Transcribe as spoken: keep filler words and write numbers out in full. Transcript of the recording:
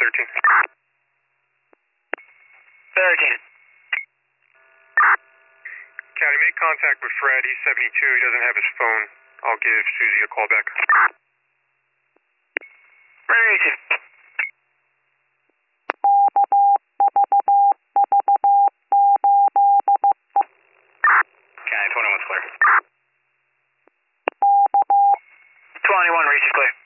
thirteen. thirteen. County, make contact with Fred. He's seventy-two. He doesn't have his phone. I'll give Susie a call back. Where is he? County, twenty-one's clear. twenty-one, reach is clear.